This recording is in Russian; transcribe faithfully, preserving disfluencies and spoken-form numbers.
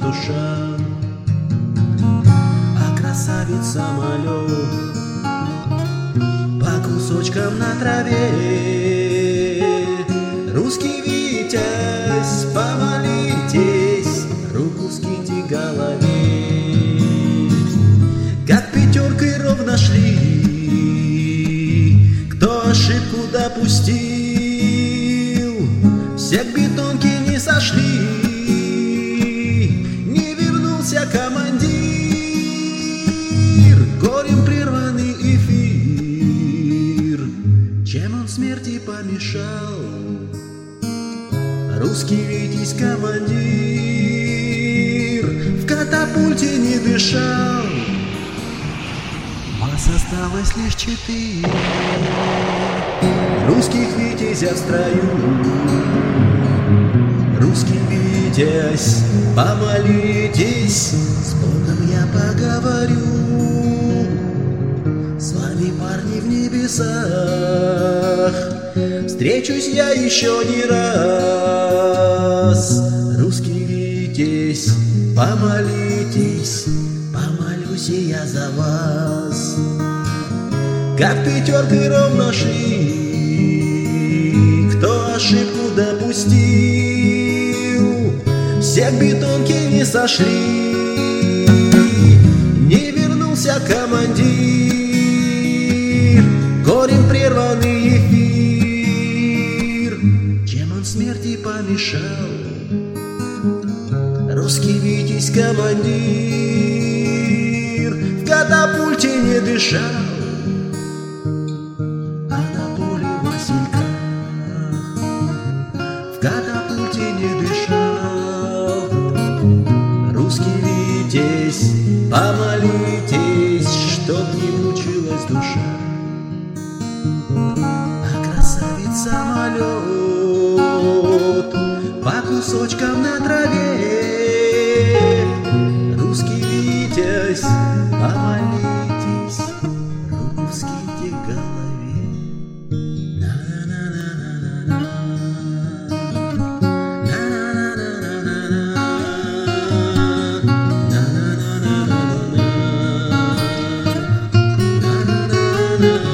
душа, а красавец-самолет по кусочкам на траве. Русский Витязь, помолитесь, руку скиньте голове. Как пятеркой ровно шли, кто ошибку допустил, все к бетонке не сошли. Не вернулся командир, горем прерванный эфир. Чем он смерти помешал? Русский Витязь командир в катапульте не дышал. Вас осталось лишь четыре русских витязя в строю. Русский Витязь, помолитесь, с Богом я поговорю. С вами, парни, в небесах встречусь я еще не раз. Русский Витязь, помолитесь, помолюсь и я за вас. Как пятеркой ровно шли, кто ошибку допустил, все к бетонке не сошли. Не вернулся командир, горем прерванный эфир. Чем он смерти помешал? Русский Витязь командир в катапульте не дышал. А на поле Василька в катапульте не дышал. Русский Витязь, помолитесь, чтоб не мучилась душа. А красавец-самолет по кусочкам на траве. Русский Витязь, помолитесь, руку скиньте к голове. На-на-на-на-на-на. Na